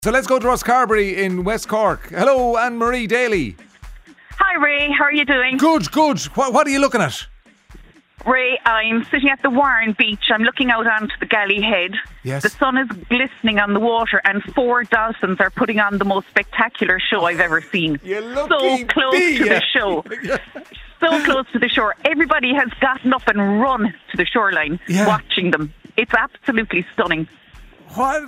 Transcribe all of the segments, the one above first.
So let's go to Rosscarbery in West Cork. Hello, Anne-Marie Daly. Hi Ray, how are you doing? Good. What are you looking at? Ray, I'm sitting at the Warren Beach. I'm looking out onto the Galley Head. Yes. The sun is glistening on the water and 4 dolphins are putting on the most spectacular show I've ever seen. You so close to the show. So close to the shore. Everybody has gotten up and run to the shoreline watching them. It's absolutely stunning. Why?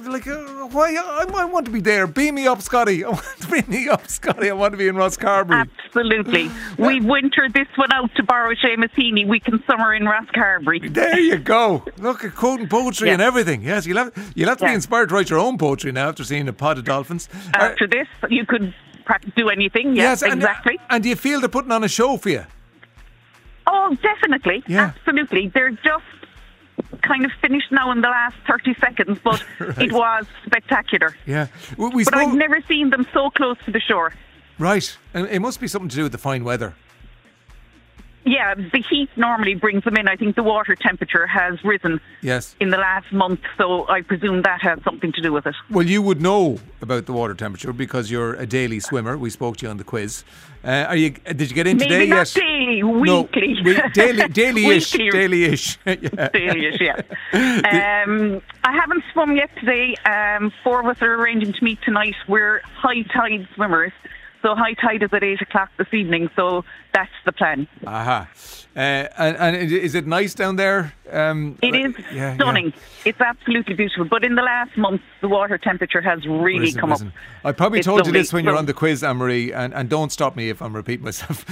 I want to be there. Beam me up, Scotty. I want to be in Rosscarbery. Absolutely. We've wintered this one out to borrow Seamus Heaney. We can summer in Rosscarbery. There you go. Look at quoting poetry and everything. Yes, you'll have to be inspired to write your own poetry now after seeing a pod of dolphins. After this, you could do anything. Yes, exactly. And do you feel they're putting on a show for you? Oh, definitely. Yeah. Absolutely. They're just kind of finished now in the last 30 seconds, but It was spectacular. Yeah. But I've never seen them so close to the shore. Right. And it must be something to do with the fine weather. Yeah, the heat normally brings them in. I think the water temperature has risen in the last month, so I presume that has something to do with it. Well, you would know about the water temperature because you're a daily swimmer. We spoke to you on the quiz. Did you get in today Maybe not yet? daily, weekly. No, daily-ish. Daily-ish, yeah. Daily-ish, yeah. I haven't swum yet today. 4 of us are arranging to meet tonight. We're high tide swimmers. So high tide is at 8 o'clock this evening, so that's the plan. Aha. And is it nice down there? It is stunning. Yeah. It's absolutely beautiful. But in the last month, the water temperature has really come up. I probably told you this when you're on the quiz, Anne-Marie, and don't stop me if I'm repeating myself.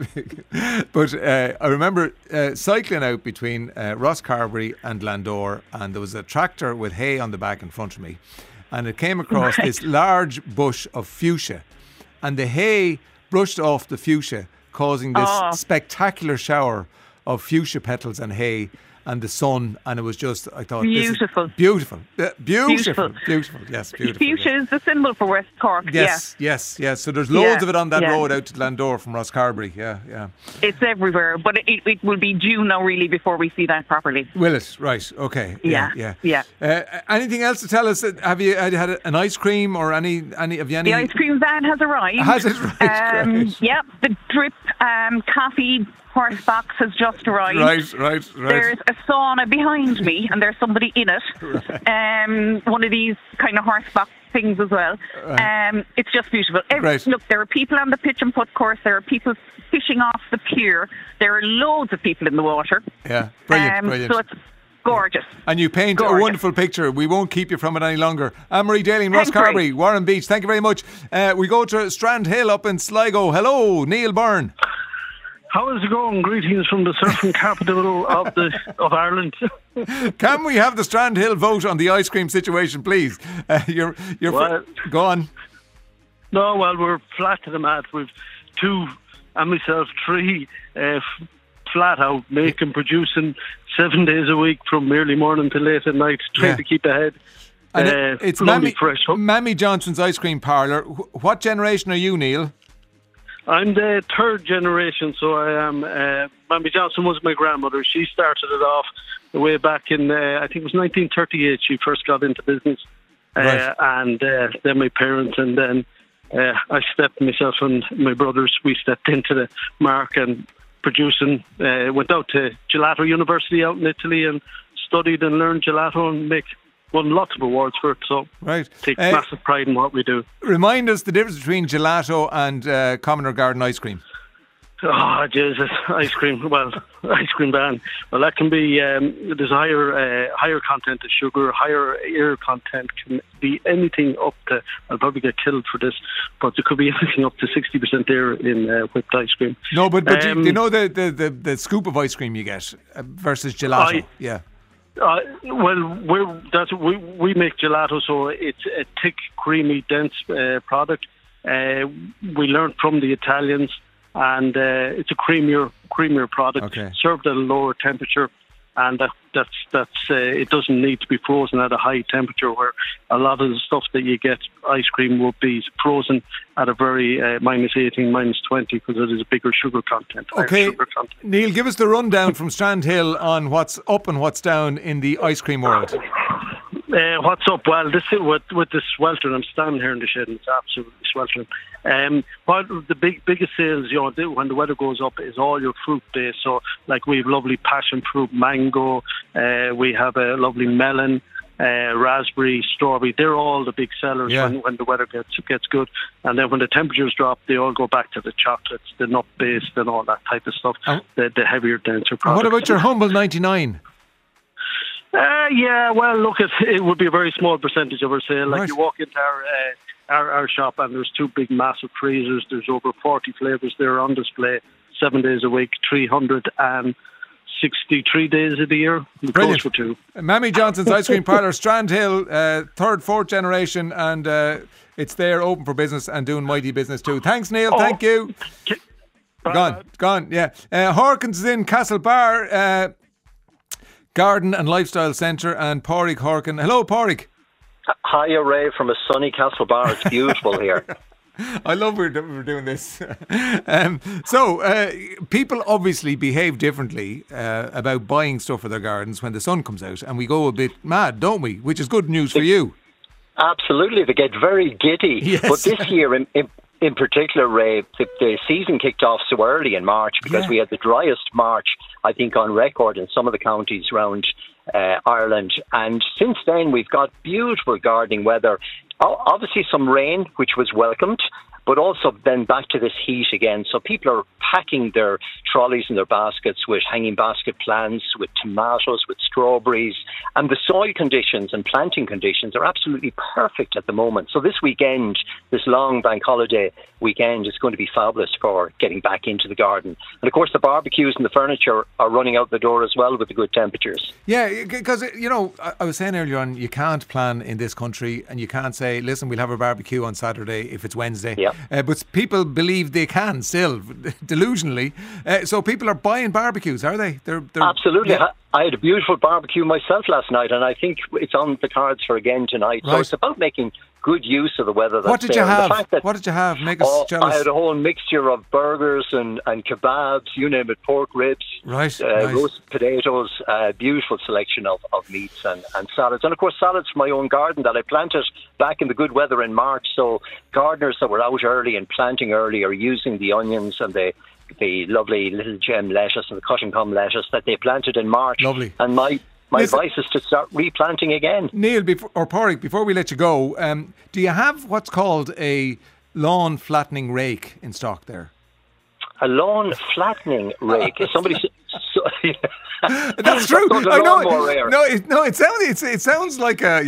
But I remember cycling out between Rosscarbery and Landore, and there was a tractor with hay on the back in front of me, and it came across this large bush of fuchsia. And the hay brushed off the fuchsia, causing this spectacular shower of fuchsia petals and hay and the sun. And it was just, I thought, beautiful. Beautiful. Beautiful. Yes, beautiful. Fuchsia is the symbol for West Cork. Yes. So there's loads of it on that road out to Landore from Rosscarbery. Yeah. It's everywhere, but it will be due now really before we see that properly. Will it? Right. Okay. Yeah. Anything else to tell us? Have you had an ice cream or have you any? The ice cream van has arrived. Has it? Right. Yeah. The drip coffee horse box has just arrived. Right. There's a sauna behind me and there's somebody in it. Right. One of these kind of horse box things as well. Right. It's just beautiful. Look, there are people on the pitch and putt course. There are people fishing off the pier. There are loads of people in the water. Yeah, brilliant. So it's gorgeous. And you paint a wonderful picture. We won't keep you from it any longer. Anne-Marie Daly in Rosscarbery, Warren Beach. Thank you very much. We go to Strand Hill up in Sligo. Hello, Neil Byrne. How is it going? Greetings from the surfing capital of Ireland. Can we have the Strand Hill vote on the ice cream situation, please? Go on. No, well, we're flat to the mat. We've 2 and myself 3 flat out making, producing 7 days a week from early morning to late at night, trying to keep ahead. And it's Mammy Johnson's Ice Cream Parlour. What generation are you, Neil? I'm the 3rd generation, so I am. Mammy Johnson was my grandmother. She started it off way back in, I think it was 1938 she first got into business. And then my parents, and then myself and my brothers, we stepped into the mark and producing, went out to Gelato University out in Italy and studied and learned gelato and won lots of awards for it, so take massive pride in what we do. Remind us the difference between gelato and common or garden ice cream. Oh, Jesus, ice cream. Well, ice cream van. Well, that can be, there's higher content of sugar, higher air content, can be anything up to, I'll probably get killed for this, but it could be anything up to 60% air in whipped ice cream. No, but do you know the scoop of ice cream you get versus gelato? We make gelato, so it's a thick, creamy, dense product. We learned from the Italians, and it's a creamier product, served at a lower temperature, and it doesn't need to be frozen at a high temperature, where a lot of the stuff that you get ice cream will be frozen at a very -18, -20, because it is a bigger sugar content. Neil, give us the rundown from Strand Hill on what's up and what's down in the ice cream world. What's up? Well, this with the sweltering, I'm standing here in the shed and it's absolutely sweltering. What the biggest sales, when the weather goes up, is all your fruit base. So, like we have lovely passion fruit, mango. We have a lovely melon, raspberry, strawberry. They're all the big sellers when the weather gets good. And then when the temperatures drop, they all go back to the chocolates, the nut based, and all that type of stuff. The heavier, denser products. What about your humble 99? Well, look, it would be a very small percentage of our sale. Like you walk into our shop and there's two big massive freezers. There's over 40 flavours there on display, 7 days a week, 363 days of the year. We close for two. Mammy Johnson's Ice Cream Parlour, Strand Hill, third, fourth generation, and it's there, open for business and doing mighty business too. Thanks, Neil. Thank you. Gone. Yeah. Hawkins is in Castlebar. Garden and Lifestyle Centre, and Pádraig Horkin. Hello, Pádraig. Hiya, Ray, from a sunny Castlebar. It's beautiful here. I love we're doing this. So people obviously behave differently about buying stuff for their gardens when the sun comes out, and we go a bit mad, don't we? Which is good news for you. Absolutely, they get very giddy. Yes. But this year in particular, Ray, the season kicked off so early in March because we had the driest March, I think, on record in some of the counties around Ireland. And since then, we've got beautiful gardening weather. Obviously, some rain, which was welcomed, but also then back to this heat again. So people are packing their trolleys and their baskets with hanging basket plants, with tomatoes, with strawberries. And the soil conditions and planting conditions are absolutely perfect at the moment. So this weekend, this long bank holiday weekend, is going to be fabulous for getting back into the garden. And of course, the barbecues and the furniture are running out the door as well with the good temperatures. Yeah, because, I was saying earlier on, you can't plan in this country and you can't say, listen, we'll have a barbecue on Saturday if it's Wednesday. Yeah. But people believe they can still, delusionally. So people are buying barbecues, are they? They're Absolutely. Yeah. I had a beautiful barbecue myself last night, and I think it's on the cards for again tonight. Right. So it's about making good use of the weather that's What did you have? What did you have? Make us jealous. I had a whole mixture of burgers and kebabs, you name it, pork ribs, roast potatoes, beautiful selection of meats and salads. And of course, salads from my own garden that I planted back in the good weather in March. So gardeners that were out early and planting early are using the onions and the lovely little gem lettuce and the cut and come lettuce that they planted in March. Lovely. And my advice is to start replanting again. Neil, Pádraig, before we let you go, do you have what's called a lawn flattening rake in stock there? A lawn flattening rake? Somebody... That's true. I know. It sounds like a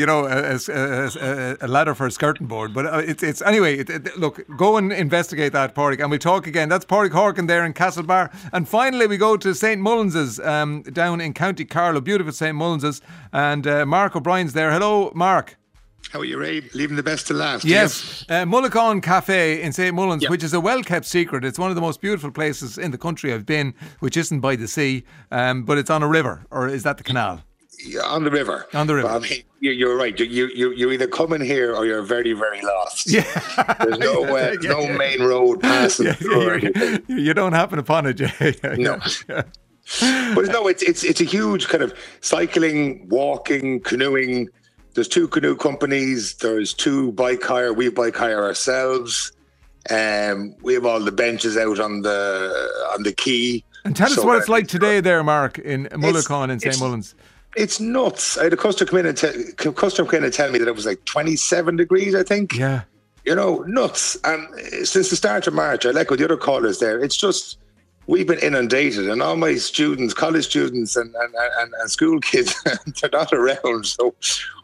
ladder for a skirting board, but it's anyway. Look, go and investigate that, Pádraig, and we'll talk again. That's Pádraig Horkin there in Castlebar, and finally we go to St Mullins's down in County Carlow, beautiful St Mullins's, and Mark O'Brien's there. Hello, Mark. How are you, Ray? Leaving the best to last. Yes. Mullican Cafe in St Mullins, which is a well-kept secret. It's one of the most beautiful places in the country I've been, which isn't by the sea, but it's on a river. Or is that the canal? Yeah, on the river. On the river. But, I mean, you're right. You either come in here or you're very, very lost. Yeah. There's no main road passing through or anything. You don't happen upon it, No. But no, it's a huge kind of cycling, walking, canoeing. There's 2 canoe companies. There's 2 bike hire. We bike hire ourselves. We have all the benches out on the quay. And tell us what it's like today there, Mark, in Mullican in St Mullins. It's nuts. I had a customer come in and tell me that it was like 27 degrees, I think. Yeah. Nuts. And since the start of March, I like what the other callers there. It's just, we've been inundated, and all my students, college students and school kids, they're not around. So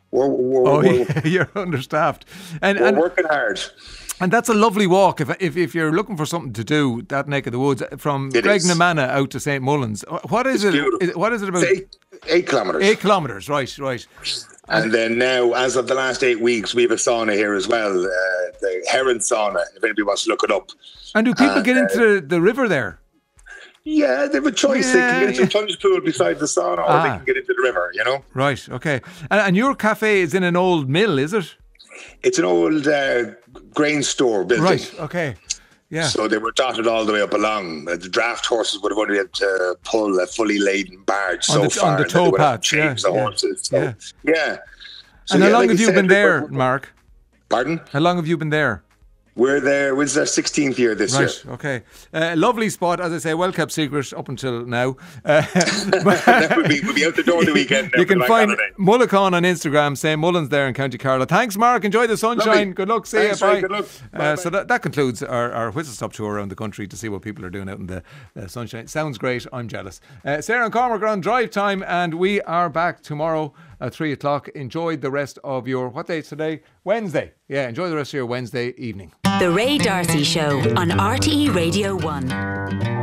you're understaffed. We're working hard. And that's a lovely walk. If you're looking for something to do, that neck of the woods, from Graignamanagh out to St Mullins. What is it? What is it about? 8 kilometres. 8 kilometres, right. And then now, as of the last 8 weeks, we have a sauna here as well, the Heron sauna, if anybody wants to look it up. And do people get into the river there? Yeah, they have a choice. They can get into a plunge pool beside the sauna, or they can get into the river, Right, okay. And your cafe is in an old mill, is it? It's an old grain store building. Right, okay. Yeah. So they were dotted all the way up along. The draft horses would have only had to pull a fully laden barge on the tow path. Change the horses. So, yeah. So, and how yeah, long like have you you said, been there, Mark? Pardon? How long have you been there? We're there. This is our 16th year this year. Right, okay. Lovely spot, as I say, well kept secret up until now. We'll be out the door the weekend. You can find Mullican on Instagram, saying Mullins there in County Carlow. Thanks, Mark. Enjoy the sunshine. Lovely. Good luck. See Thanks, you. Bye. Ray. Good luck. Bye, So that concludes our whistle stop tour around the country to see what people are doing out in the sunshine. Sounds great. I'm jealous. Sarah and Cormac are on drive time, and we are back tomorrow at 3 o'clock. Enjoy the rest of your, what day is today? Wednesday. Yeah, enjoy the rest of your Wednesday evening. The Ray D'Arcy Show on RTE Radio 1.